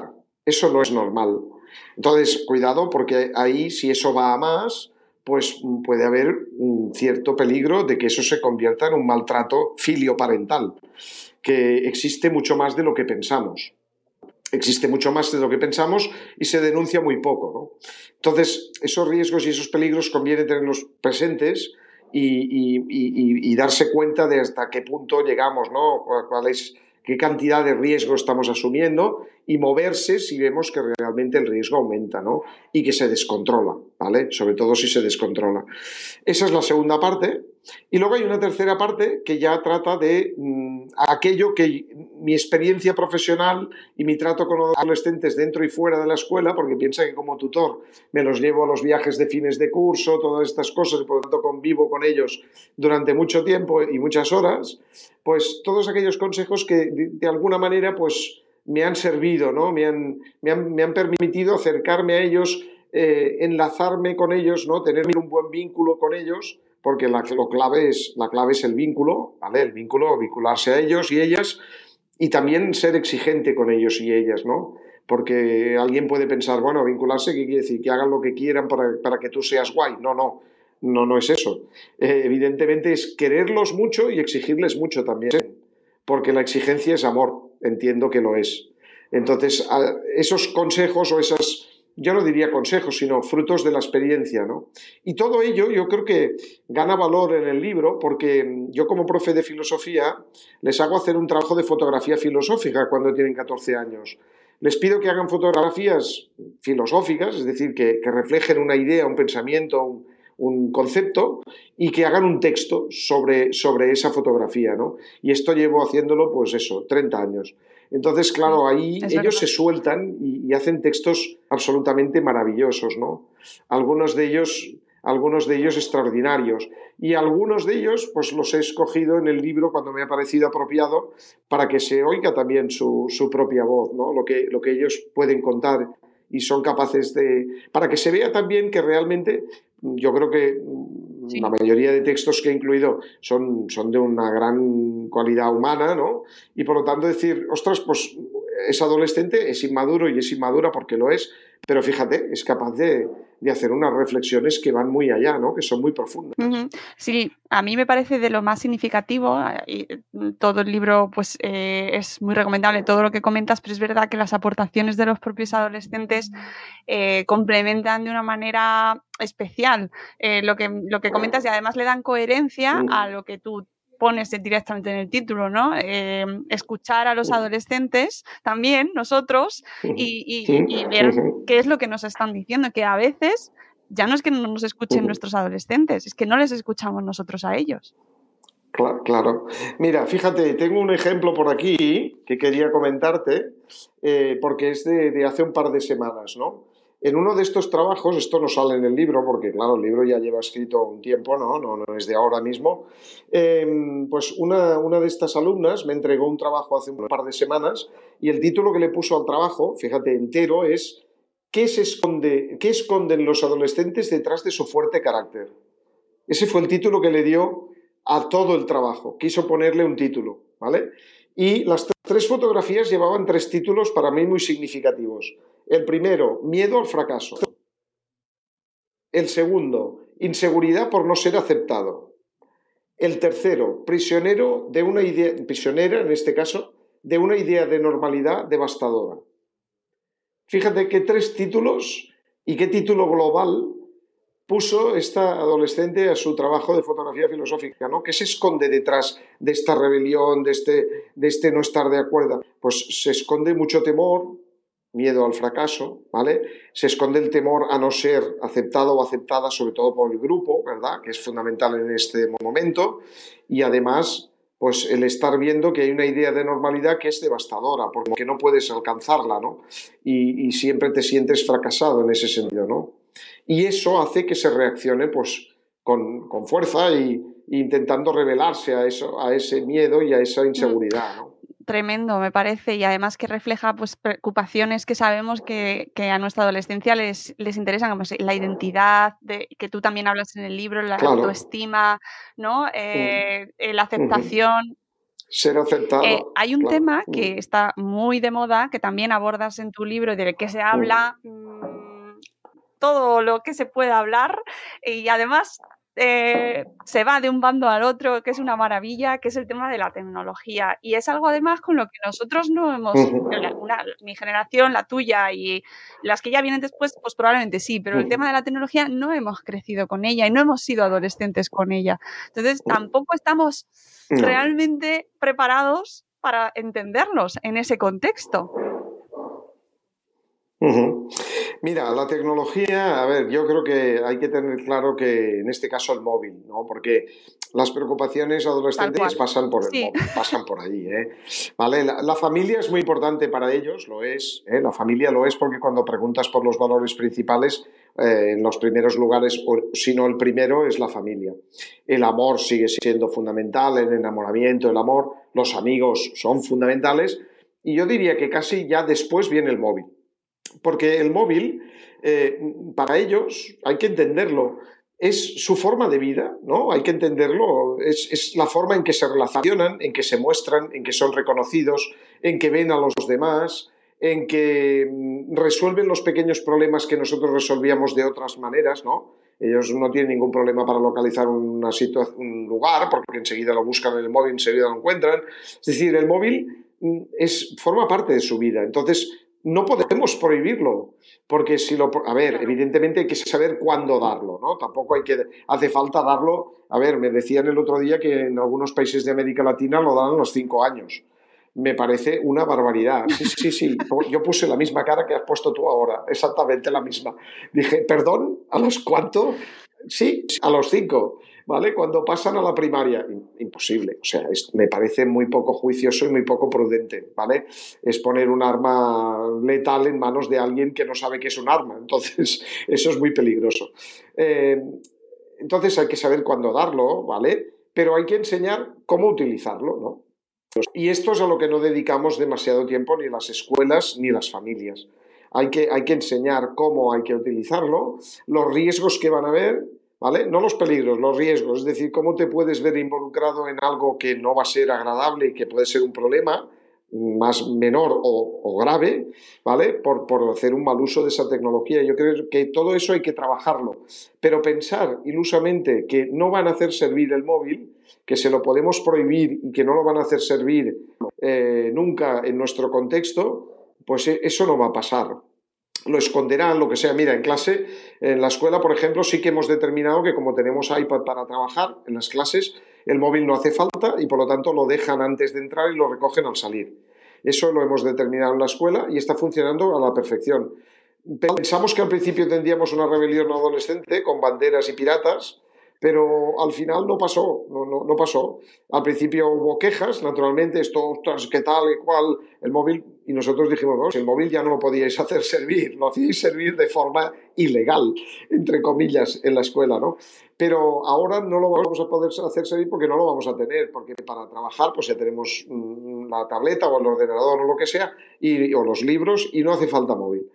Eso no es normal. Entonces, cuidado, porque ahí, si eso va a más, pues puede haber un cierto peligro de que eso se convierta en un maltrato filioparental, que existe mucho más de lo que pensamos. Existe mucho más de lo que pensamos y se denuncia muy poco, ¿no? Entonces, esos riesgos y esos peligros conviene tenerlos presentes y, y, y, y darse cuenta de hasta qué punto llegamos, ¿no? Cuál es, qué cantidad de riesgo estamos asumiendo y moverse si vemos que realmente el riesgo aumenta, ¿no? Y que se descontrola, ¿vale? Sobre todo si se descontrola. Esa es la segunda parte. Y luego hay una tercera parte que ya trata de mmm, aquello que mi experiencia profesional y mi trato con los adolescentes dentro y fuera de la escuela, porque piensa que como tutor me los llevo a los viajes de fines de curso, todas estas cosas, y por lo tanto convivo con ellos durante mucho tiempo y muchas horas, pues todos aquellos consejos que de, de alguna manera pues me han servido, ¿no? Me han, me han, me han permitido acercarme a ellos, eh, enlazarme con ellos, ¿no? Tener un buen vínculo con ellos, porque la, lo clave es, la clave es el vínculo, ¿vale? El vínculo, vincularse a ellos y ellas, y también ser exigente con ellos y ellas, ¿no? Porque alguien puede pensar, bueno, vincularse, ¿qué quiere decir? Que hagan lo que quieran para, para que tú seas guay. No, no, no, no es eso. Eh, evidentemente es quererlos mucho y exigirles mucho también, porque la exigencia es amor, entiendo que lo es. Entonces, esos consejos o esas... Yo no diría consejos, sino frutos de la experiencia, ¿no? Y todo ello yo creo que gana valor en el libro porque yo como profe de filosofía les hago hacer un trabajo de fotografía filosófica cuando tienen catorce años. Les pido que hagan fotografías filosóficas, es decir, que, que reflejen una idea, un pensamiento, un, un concepto y que hagan un texto sobre, sobre esa fotografía, ¿no? Y esto llevo haciéndolo, pues eso, treinta años. Entonces, claro, ahí es ellos verdad. Se sueltan y, y hacen textos absolutamente maravillosos, ¿no? Algunos de ellos, algunos de ellos extraordinarios. Y algunos de ellos, pues los he escogido en el libro cuando me ha parecido apropiado para que se oiga también su, su propia voz, ¿no? Lo que, lo que ellos pueden contar y son capaces de... Para que se vea también que realmente, yo creo que... Sí. La mayoría de textos que he incluido son, son de una gran cualidad humana, ¿no? Y por lo tanto decir, ostras, pues es adolescente, es inmaduro y es inmadura porque lo es, pero fíjate, es capaz de, de hacer unas reflexiones que van muy allá, ¿no? Que son muy profundas. Uh-huh. Sí, a mí me parece de lo más significativo, y todo el libro pues eh, es muy recomendable, todo lo que comentas, pero es verdad que las aportaciones de los propios adolescentes eh, complementan de una manera especial eh, lo que, lo que comentas y además le dan coherencia uh-huh. a lo que tú pones directamente en el título, ¿no? Eh, escuchar a los adolescentes también, nosotros, y, y, y ver qué es lo que nos están diciendo, que a veces ya no es que no nos escuchen nuestros adolescentes, es que no les escuchamos nosotros a ellos. Claro, claro. Mira, fíjate, tengo un ejemplo por aquí que quería comentarte, eh, porque es de, de hace un par de semanas, ¿no? En uno de estos trabajos, esto no sale en el libro, porque claro, el libro ya lleva escrito un tiempo, no, no, no es de ahora mismo, eh, pues una, una de estas alumnas me entregó un trabajo hace un par de semanas y el título que le puso al trabajo, fíjate, entero, es ¿qué se esconde, qué esconden los adolescentes detrás de su fuerte carácter? Ese fue el título que le dio a todo el trabajo, quiso ponerle un título, ¿vale? Y las tres fotografías llevaban tres títulos para mí muy significativos. El primero, miedo al fracaso. El segundo, inseguridad por no ser aceptado. El tercero, prisionero de una idea, prisionera en este caso, de una idea de normalidad devastadora. Fíjate qué tres títulos y qué título global puso esta adolescente a su trabajo de fotografía filosófica, ¿no? ¿Qué se esconde detrás de esta rebelión, de este, de este no estar de acuerdo? Pues se esconde mucho temor, miedo al fracaso, ¿vale? Se esconde el temor a no ser aceptado o aceptada, sobre todo por el grupo, ¿verdad? Que es fundamental en este momento. Y además, pues el estar viendo que hay una idea de normalidad que es devastadora, porque no puedes alcanzarla, ¿no? Y, y siempre te sientes fracasado en ese sentido, ¿no? Y eso hace que se reaccione, pues, con, con fuerza y, y intentando rebelarse a eso, a ese miedo y a esa inseguridad, ¿no? Tremendo, me parece, y además que refleja pues preocupaciones que sabemos que, que a nuestra adolescencia les, les interesan, como la identidad, de, que tú también hablas en el libro, la claro. autoestima, ¿no? Eh, la aceptación. Ser aceptado. Eh, hay un claro. tema que está muy de moda, que también abordas en tu libro, del que se habla mmm, todo lo que se puede hablar, y además eh, se va de un bando al otro, que es una maravilla, que es el tema de la tecnología. Y es algo además con lo que nosotros no hemos, Uh-huh. la, una, mi generación, la tuya y las que ya vienen después, pues probablemente sí, pero el Uh-huh. tema de la tecnología no hemos crecido con ella y no hemos sido adolescentes con ella. Entonces tampoco estamos No. realmente preparados para entenderlos en ese contexto. Uh-huh. Mira, la tecnología, a ver, yo creo que hay que tener claro que en este caso el móvil, ¿no? Porque las preocupaciones adolescentes pasan por el Sí. móvil, pasan por ahí, ¿eh? ¿Vale? La, la familia es muy importante para ellos, lo es, ¿eh? La familia lo es porque cuando preguntas por los valores principales, eh, en los primeros lugares, o si no el primero, es la familia. El amor sigue siendo fundamental, el enamoramiento, el amor, los amigos son fundamentales, y yo diría que casi ya después viene el móvil. Porque el móvil, eh, para ellos, hay que entenderlo, es su forma de vida, ¿no? Hay que entenderlo, es, es la forma en que se relacionan, en que se muestran, en que son reconocidos, en que ven a los demás, en que resuelven los pequeños problemas que nosotros resolvíamos de otras maneras, ¿no? Ellos no tienen ningún problema para localizar una situa- un lugar, porque enseguida lo buscan en el móvil, enseguida lo encuentran. Es decir, el móvil es, forma parte de su vida. Entonces, no podemos prohibirlo, porque si lo... A ver, evidentemente hay que saber cuándo darlo, ¿no? Tampoco hay que... Hace falta darlo... A ver, me decían el otro día que en algunos países de América Latina lo dan a los cinco años. Me parece una barbaridad. Sí, sí, sí. Yo puse la misma cara que has puesto tú ahora, exactamente la misma. Dije, ¿perdón? ¿A los cuánto? Sí, a los cinco. ¿Vale? Cuando pasan a la primaria, imposible, o sea, es, me parece muy poco juicioso y muy poco prudente, ¿vale? Es poner un arma letal en manos de alguien que no sabe que es un arma, entonces eso es muy peligroso. Eh, entonces hay que saber cuándo darlo, ¿vale? Pero hay que enseñar cómo utilizarlo, ¿no? Y esto es a lo que no dedicamos demasiado tiempo ni las escuelas ni las familias. Hay que, hay que enseñar cómo hay que utilizarlo, los riesgos que van a haber, ¿vale? No los peligros, los riesgos, es decir, cómo te puedes ver involucrado en algo que no va a ser agradable y que puede ser un problema más menor o, o grave, ¿vale? Por, por hacer un mal uso de esa tecnología. Yo creo que todo eso hay que trabajarlo, pero pensar ilusamente que no van a hacer servir el móvil, que se lo podemos prohibir y que no lo van a hacer servir eh, nunca en nuestro contexto, pues eso no va a pasar. Lo esconderán, lo que sea. Mira, en clase, en la escuela, por ejemplo, sí que hemos determinado que como tenemos iPad para trabajar en las clases, el móvil no hace falta y por lo tanto lo dejan antes de entrar y lo recogen al salir. Eso lo hemos determinado en la escuela y está funcionando a la perfección. Pensamos que al principio tendríamos una rebelión adolescente con banderas y piratas, pero al final no pasó, no, no, no pasó. Al principio hubo quejas, naturalmente, esto, qué tal, y cual, el móvil, y nosotros dijimos, bueno, si el móvil ya no lo podíais hacer servir, lo hacíais servir de forma ilegal, entre comillas, en la escuela, ¿no? Pero ahora no lo vamos a poder hacer servir porque no lo vamos a tener, porque para trabajar pues ya tenemos la tableta o el ordenador o lo que sea, y, o los libros, y no hace falta móvil.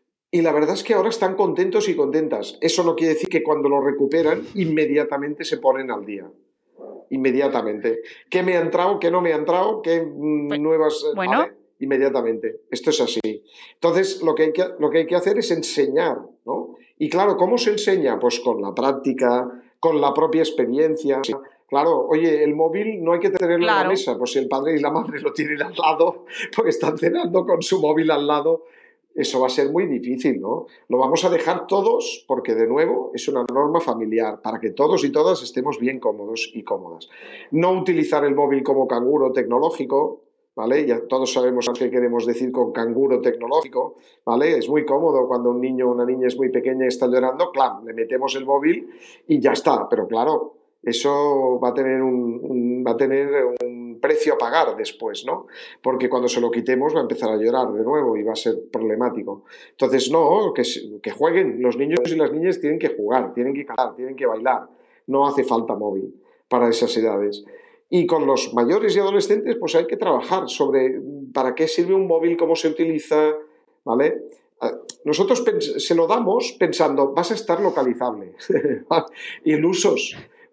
Y la verdad es que ahora están contentos y contentas. Eso no quiere decir que cuando lo recuperan, inmediatamente se ponen al día. Inmediatamente. ¿Qué me ha entrado? ¿Qué no me ha entrado? ¿Qué pues, nuevas...? Bueno. ¿Vale? Inmediatamente. Esto es así. Entonces, lo que, hay que, lo que hay que hacer es enseñar, ¿no? Y claro, ¿cómo se enseña? Pues con la práctica, con la propia experiencia. Claro, oye, el móvil no hay que tenerlo claro. en la mesa. Pues si el padre y la madre lo tienen al lado, porque están cenando con su móvil al lado, eso va a ser muy difícil, ¿no? Lo vamos a dejar todos porque, de nuevo, es una norma familiar para que todos y todas estemos bien cómodos y cómodas. No utilizar el móvil como canguro tecnológico, ¿vale? Ya todos sabemos qué queremos decir con canguro tecnológico, ¿vale? Es muy cómodo cuando un niño o una niña es muy pequeña y está llorando, claro, le metemos el móvil y ya está, pero claro, eso va a tener un, un, va a tener un precio a pagar después, ¿no? Porque cuando se lo quitemos va a empezar a llorar de nuevo y va a ser problemático. Entonces, no, que, que jueguen. Los niños y las niñas tienen que jugar, tienen que cantar, tienen que bailar. No hace falta móvil para esas edades. Y con los mayores y adolescentes, pues hay que trabajar sobre para qué sirve un móvil, cómo se utiliza, ¿vale? Nosotros se lo damos pensando, vas a estar localizable. Ilusos.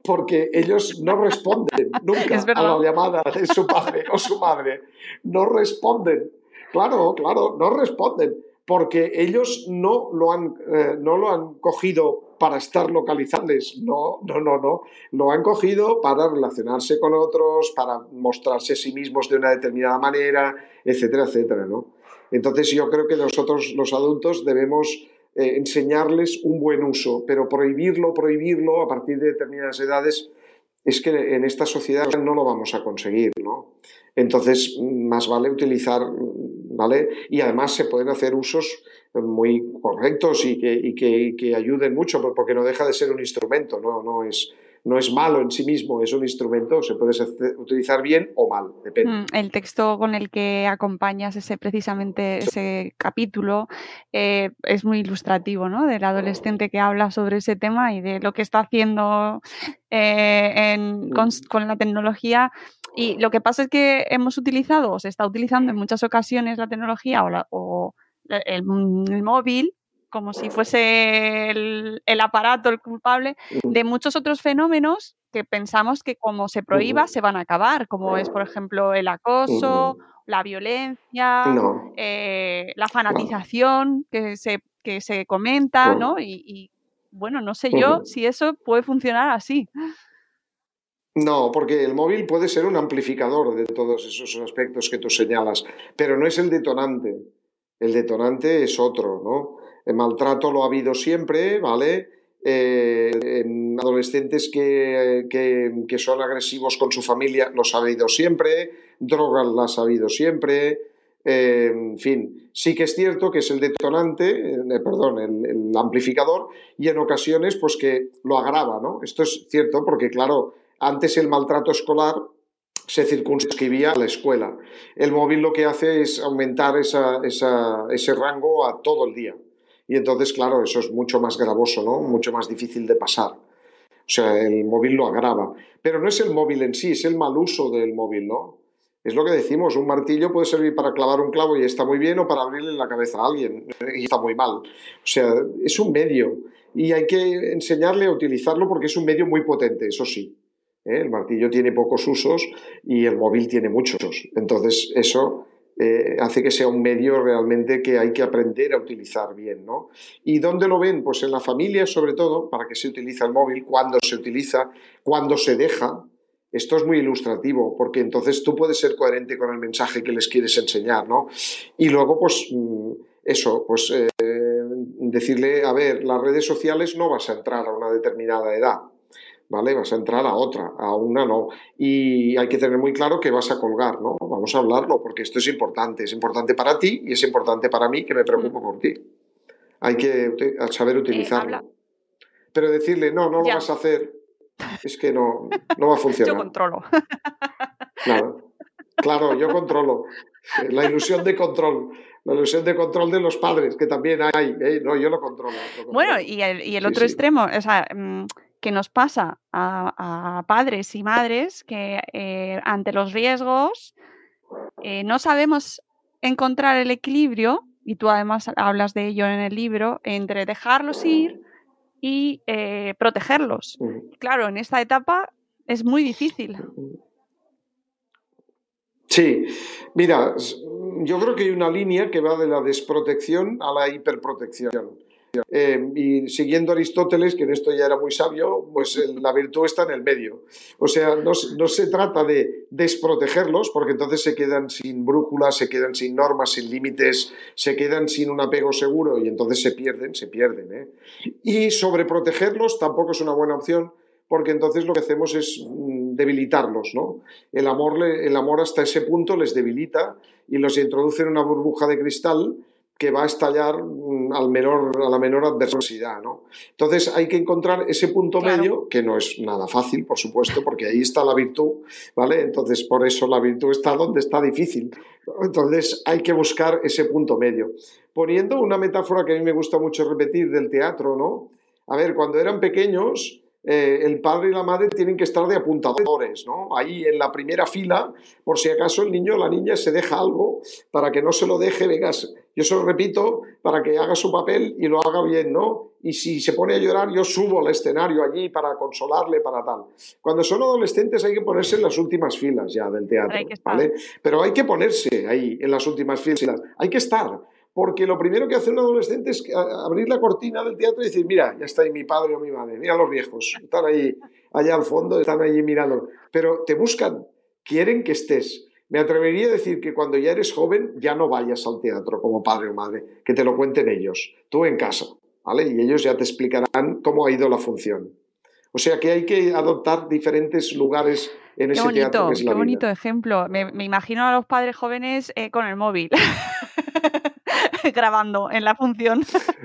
porque ellos no responden nunca a la llamada de su padre o su madre. No responden. Claro, claro, no responden, porque ellos no lo han, eh, no lo han cogido para estar localizables. No, no, no, no. Lo han cogido para relacionarse con otros, para mostrarse a sí mismos de una determinada manera, etcétera, etcétera, ¿no? Entonces yo creo que nosotros, los adultos, debemos eh, enseñarles un buen uso, pero prohibirlo, prohibirlo a partir de determinadas edades, es que en esta sociedad no lo vamos a conseguir, ¿no? Entonces, más vale utilizar, ¿vale? Y además se pueden hacer usos muy correctos y que, y que, y que ayuden mucho, porque no deja de ser un instrumento, ¿no? No es, no es malo en sí mismo, es un instrumento, se puede utilizar bien o mal, depende. El texto con el que acompañas ese, precisamente ese capítulo eh, es muy ilustrativo, ¿no? Del adolescente que habla sobre ese tema y de lo que está haciendo eh, en, con, con la tecnología. Y lo que pasa es que hemos utilizado, o se está utilizando en muchas ocasiones la tecnología o, la, o el, el móvil como si fuese el, el aparato el culpable de muchos otros fenómenos que pensamos que como se prohíba uh-huh. se van a acabar, como es, por ejemplo, el acoso, uh-huh. la violencia, no. eh, la fanatización no. que, se, que se comenta, uh-huh. ¿no? Y, y bueno, no sé yo uh-huh. si eso puede funcionar así. No, porque el móvil puede ser un amplificador de todos esos aspectos que tú señalas, pero no es el detonante. El detonante es otro, ¿no? El maltrato lo ha habido siempre, ¿vale? Eh, en adolescentes que, que, que son agresivos con su familia los ha habido siempre, drogas las ha habido siempre, eh, en fin, sí que es cierto que es el detonante, eh, perdón, el, el amplificador, y en ocasiones pues que lo agrava, ¿no? Esto es cierto porque, claro, antes el maltrato escolar se circunscribía a la escuela. El móvil lo que hace es aumentar esa, esa, ese rango a todo el día. Y entonces, claro, eso es mucho más gravoso, ¿no? Mucho más difícil de pasar. O sea, el móvil lo agrava. Pero no es el móvil en sí, es el mal uso del móvil, ¿no? Es lo que decimos, un martillo puede servir para clavar un clavo y está muy bien, o para abrirle la cabeza a alguien y está muy mal. O sea, es un medio y hay que enseñarle a utilizarlo porque es un medio muy potente, eso sí. ¿Eh? El martillo tiene pocos usos y el móvil tiene muchos. Entonces, eso eh, hace que sea un medio realmente que hay que aprender a utilizar bien, ¿no? ¿Y dónde lo ven? Pues en la familia, sobre todo, para qué se utiliza el móvil, cuándo se utiliza, cuándo se deja. Esto es muy ilustrativo, porque entonces tú puedes ser coherente con el mensaje que les quieres enseñar, ¿no? Y luego, pues, eso, pues eh, decirle, a ver, las redes sociales no vas a entrar a una determinada edad, ¿vale? Vas a entrar a otra, a una no. Y hay que tener muy claro que vas a colgar, ¿no? Vamos a hablarlo, porque esto es importante. Es importante para ti y es importante para mí, que me preocupo por ti. Hay que saber utilizarlo. Eh, Pero decirle, no, no lo ya. vas a hacer, es que no, no va a funcionar. Yo controlo. Claro, claro, yo controlo. La ilusión de control. La ilusión de control de los padres, que también hay. ¿eh? No, yo lo controlo. Lo controlo. Bueno, y el, y el otro sí, extremo, sí. o sea... Mmm... que nos pasa a, a padres y madres que eh, ante los riesgos eh, no sabemos encontrar el equilibrio, y tú además hablas de ello en el libro, entre dejarlos ir y eh, protegerlos. Uh-huh. Claro, en esta etapa es muy difícil. Sí, mira, yo creo que hay una línea que va de la desprotección a la hiperprotección. Eh, y siguiendo Aristóteles, que en esto ya era muy sabio, pues el, la virtud está en el medio. O sea, no, no se trata de desprotegerlos, porque entonces se quedan sin brújula, se quedan sin normas, sin límites, se quedan sin un apego seguro y entonces se pierden, se pierden. ¿eh? Y sobreprotegerlos tampoco es una buena opción, porque entonces lo que hacemos es debilitarlos, ¿no? El amor, el amor hasta ese punto les debilita y los introduce en una burbuja de cristal que va a estallar al menor, a la menor adversidad, ¿no? Entonces hay que encontrar ese punto claro. medio, que no es nada fácil, por supuesto, porque ahí está la virtud, ¿vale? Entonces por eso la virtud está donde está difícil. Entonces hay que buscar ese punto medio. Poniendo una metáfora que a mí me gusta mucho repetir del teatro, ¿no? A ver, cuando eran pequeños... Eh, el padre y la madre tienen que estar de apuntadores, ¿no? Ahí en la primera fila, por si acaso el niño o la niña se deja algo, para que no se lo deje, vengas, Yo se lo repito para que haga su papel y lo haga bien, ¿no? Y si se pone a llorar, yo subo al escenario allí para consolarle, para tal. Cuando son adolescentes hay que ponerse en las últimas filas ya del teatro, ¿vale? Pero hay que ponerse ahí, en las últimas filas. Hay que estar. Porque lo primero que hace un adolescente es abrir la cortina del teatro y decir, mira, ya está ahí mi padre o mi madre, mira los viejos, están ahí, allá al fondo, están allí mirando. Pero te buscan, quieren que estés. Me atrevería a decir que cuando ya eres joven, ya no vayas al teatro como padre o madre, que te lo cuenten ellos, tú en casa, ¿vale? Y ellos ya te explicarán cómo ha ido la función. O sea que hay que adoptar diferentes lugares en ese bonito, teatro que es la vida. Qué bonito vida. ejemplo. Me, me imagino a los padres jóvenes eh, con el móvil. Grabando en la función.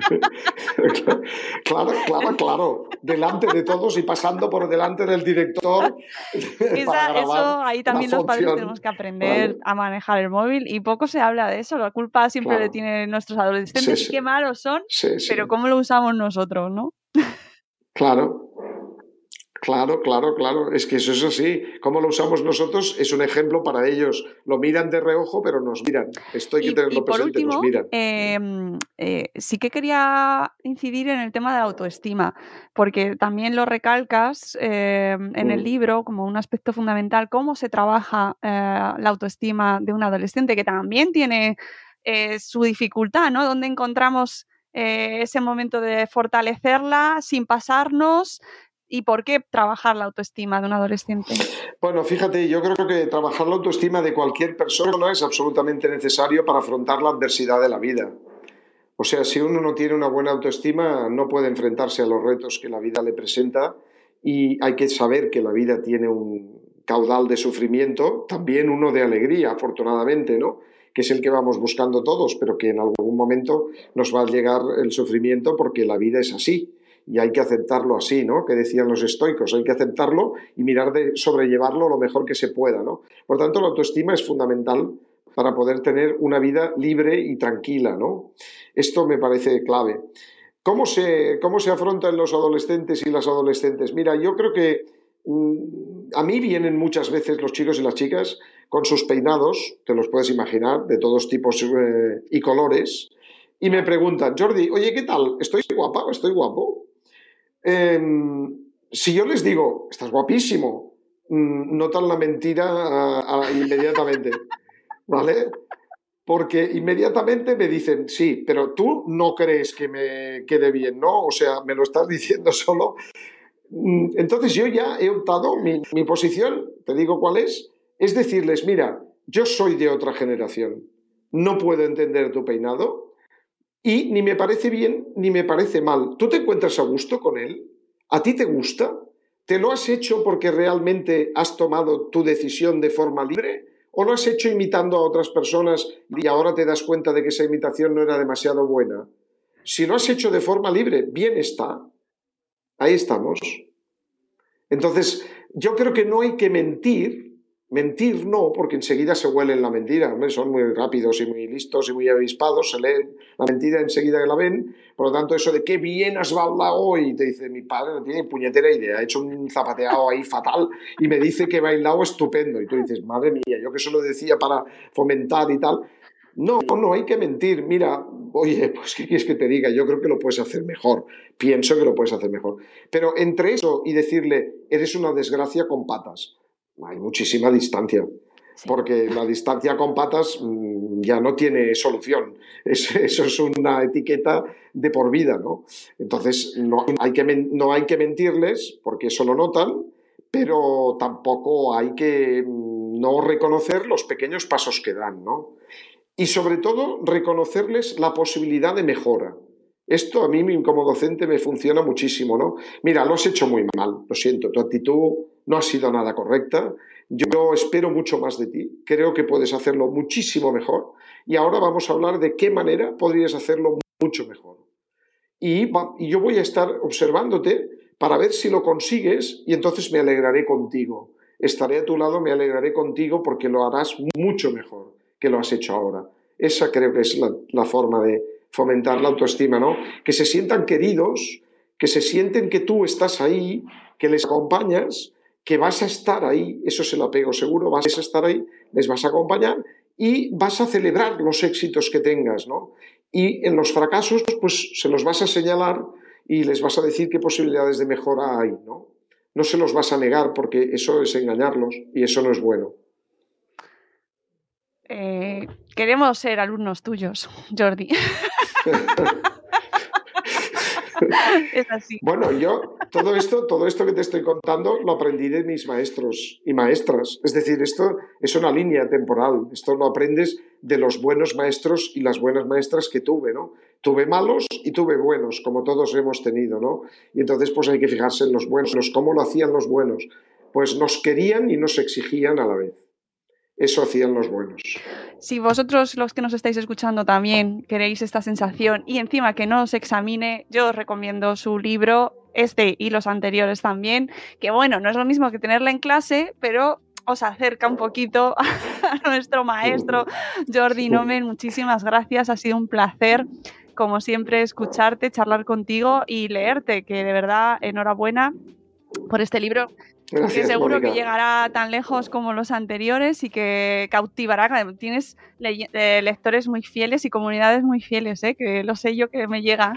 Claro, claro, claro. Delante de todos y pasando por delante del director. Esa, eso, ahí también los padres tenemos que aprender, ¿vale?, a manejar el móvil y poco se habla de eso. La culpa siempre claro. le tienen nuestros adolescentes Sí, y sí. qué malos son, Sí, sí. pero cómo lo usamos nosotros, ¿no? Claro. Claro, claro, claro. Es que eso es así. Cómo lo usamos nosotros es un ejemplo para ellos. Lo miran de reojo, pero nos miran. Esto hay que Y, tenerlo y por presente, último, nos miran. eh, eh, sí que quería incidir en el tema de la autoestima, porque también lo recalcas eh, en el Mm. libro como un aspecto fundamental, cómo se trabaja eh, la autoestima de un adolescente, que también tiene eh, su dificultad, ¿no? Donde encontramos eh, ese momento de fortalecerla sin pasarnos. ¿Y por qué trabajar la autoestima de un adolescente? Bueno, fíjate, yo creo que trabajar la autoestima de cualquier persona es absolutamente necesario para afrontar la adversidad de la vida. O sea, si uno no tiene una buena autoestima, no puede enfrentarse a los retos que la vida le presenta, y hay que saber que la vida tiene un caudal de sufrimiento, también uno de alegría, afortunadamente, ¿no?, que es el que vamos buscando todos, pero que en algún momento nos va a llegar el sufrimiento porque la vida es así. Y hay que aceptarlo así, ¿no?, que decían los estoicos, hay que aceptarlo y mirar de sobrellevarlo lo mejor que se pueda, ¿no? Por tanto, la autoestima es fundamental para poder tener una vida libre y tranquila, ¿no? Esto me parece clave. ¿Cómo se, cómo se afrontan los adolescentes y las adolescentes? Mira, yo creo que mmm, a mí vienen muchas veces los chicos y las chicas con sus peinados, te los puedes imaginar, de todos tipos eh, y colores, y me preguntan, Jordi, oye, ¿qué tal? ¿Estoy guapa o estoy guapo? Eh, si yo les digo, estás guapísimo, notan la mentira a, a, inmediatamente, ¿vale? Porque inmediatamente me dicen, sí, pero tú no crees que me quede bien, ¿no? O sea, me lo estás diciendo solo. Entonces yo ya he optado, mi, mi posición, te digo cuál es, es decirles, mira, yo soy de otra generación, no puedo entender tu peinado, y ni me parece bien ni me parece mal. ¿Tú te encuentras a gusto con él? ¿A ti te gusta? ¿Te lo has hecho porque realmente has tomado tu decisión de forma libre? ¿O lo has hecho imitando a otras personas y ahora te das cuenta de que esa imitación no era demasiado buena? Si lo has hecho de forma libre, bien está. Ahí estamos. Entonces, yo creo que no hay que mentir. Mentir no, porque enseguida se huelen la mentira. Hombre, son muy rápidos y muy listos y muy avispados, se leen la mentira enseguida que la ven. Por lo tanto, eso de qué bien has bailado hoy, te dice, mi padre no tiene puñetera idea, ha hecho un zapateado ahí fatal y me dice que he bailado estupendo. Y tú dices, madre mía, yo que eso lo decía para fomentar y tal. No, no hay que mentir. Mira, oye, pues ¿qué quieres que te diga? Yo creo que lo puedes hacer mejor. Pienso que lo puedes hacer mejor. Pero entre eso y decirle, eres una desgracia con patas, hay muchísima distancia, sí. Porque la distancia con patas mmm, ya no tiene solución. Es, eso es una etiqueta de por vida, ¿no? Entonces no hay, que, no hay que mentirles porque eso lo notan, pero tampoco hay que no reconocer los pequeños pasos que dan, ¿no? Y sobre todo reconocerles la posibilidad de mejora. Esto a mí como docente me funciona muchísimo, ¿no? Mira, lo has hecho muy mal, lo siento, tu actitud no ha sido nada correcta, yo espero mucho más de ti, creo que puedes hacerlo muchísimo mejor y ahora vamos a hablar de qué manera podrías hacerlo mucho mejor. Y, va, y yo voy a estar observándote para ver si lo consigues y entonces me alegraré contigo. Estaré a tu lado, me alegraré contigo porque lo harás mucho mejor que lo has hecho ahora. Esa creo que es la, la forma de fomentar la autoestima, ¿no? Que se sientan queridos, que se sienten que tú estás ahí, que les acompañas, que vas a estar ahí, eso es el apego seguro, vas a estar ahí, les vas a acompañar y vas a celebrar los éxitos que tengas, ¿no? Y en los fracasos, pues se los vas a señalar y les vas a decir qué posibilidades de mejora hay, ¿no? No se los vas a negar porque eso es engañarlos y eso no es bueno. Eh, queremos ser alumnos tuyos, Jordi. Es así. Bueno, yo todo esto, todo esto que te estoy contando lo aprendí de mis maestros y maestras. Es decir, esto es una línea temporal. Esto lo aprendes de los buenos maestros y las buenas maestras que tuve, ¿no? Tuve malos y tuve buenos, como todos hemos tenido, ¿no? Y entonces pues hay que fijarse en los buenos. ¿Cómo lo hacían los buenos? Pues nos querían y nos exigían a la vez. Eso hacían los buenos. Si vosotros, los que nos estáis escuchando, también queréis esta sensación y encima que no os examine, yo os recomiendo su libro, este y los anteriores también, que bueno, no es lo mismo que tenerla en clase, pero os acerca un poquito a nuestro maestro Jordi Nomen. Muchísimas gracias, ha sido un placer, como siempre, escucharte, charlar contigo y leerte, que de verdad, enhorabuena por este libro. Gracias, que seguro Mónica. que llegará tan lejos como los anteriores y que cautivará. Tienes le- eh, lectores muy fieles y comunidades muy fieles, ¿eh? Que lo sé yo que me llega.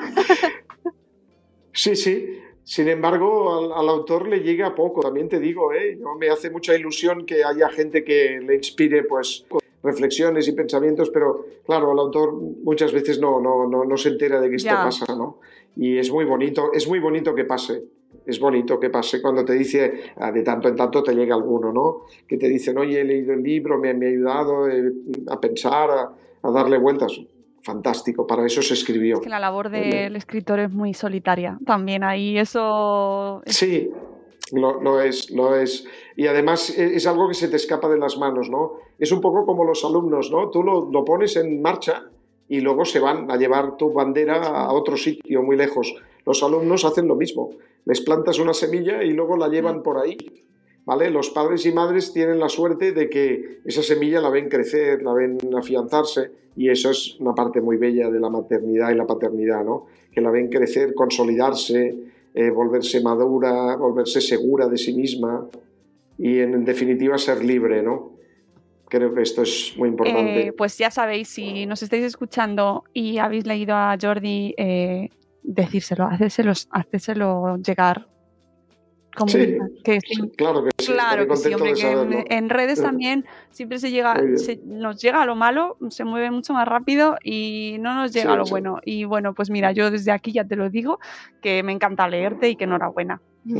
Sí, sí. Sin embargo, al, al autor le llega poco, también te digo, ¿eh? Yo, me hace mucha ilusión que haya gente que le inspire pues, reflexiones y pensamientos, pero claro, el autor muchas veces no, no, no, no se entera de que esto Ya. pasa, ¿no? Y es muy bonito, es muy bonito que pase. Es bonito que pase cuando te dice, ah, de tanto en tanto te llega alguno, ¿no? Que te dicen, oye, he leído el libro, me, me ha ayudado eh, a pensar, a, a darle vueltas. Fantástico, para eso se escribió. Es que la labor del escritor es muy solitaria también ahí, eso... es- Sí, lo, lo es, lo es. Y además es, es algo que se te escapa de las manos, ¿no? Es un poco como los alumnos, ¿no? Tú lo, lo pones en marcha y luego se van a llevar tu bandera a otro sitio muy lejos. Los alumnos hacen lo mismo. Les plantas una semilla y luego la llevan por ahí, ¿vale? Los padres y madres tienen la suerte de que esa semilla la ven crecer, la ven afianzarse, y eso es una parte muy bella de la maternidad y la paternidad, ¿no? Que la ven crecer, consolidarse, eh, volverse madura, volverse segura de sí misma y, en definitiva, ser libre, ¿no? Creo que esto es muy importante. Eh, pues ya sabéis, si nos estáis escuchando y habéis leído a Jordi, eh, decírselo, hacérselo, hacérselo llegar. Como Sí, que sí. claro que sí. Claro Estaré que sí, contento hombre, de que saberlo. en, en redes también siempre se llega, Muy bien. se, nos llega lo malo, se mueve mucho más rápido y no nos llega Sí, lo sí. bueno. Y bueno, pues mira, yo desde aquí ya te lo digo, que me encanta leerte y que enhorabuena.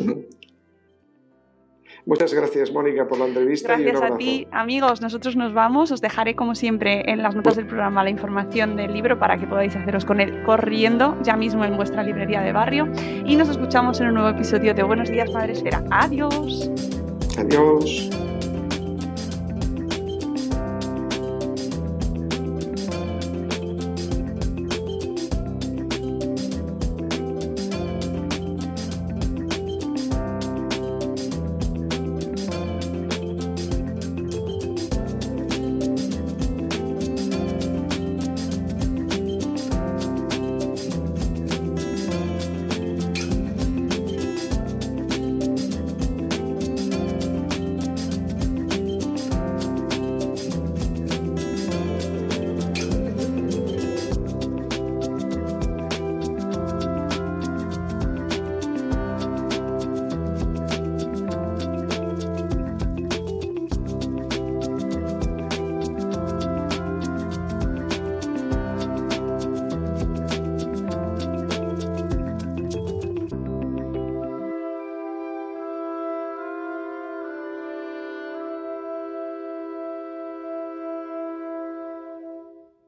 Muchas gracias, Mónica, por la entrevista. Y un Gracias a abrazo. ti, amigos. Nosotros nos vamos. Os dejaré, como siempre, en las notas del programa la información del libro para que podáis haceros con él corriendo ya mismo en vuestra librería de barrio. Y nos escuchamos en un nuevo episodio de Buenos Días, Madre Esfera. Adiós. Adiós.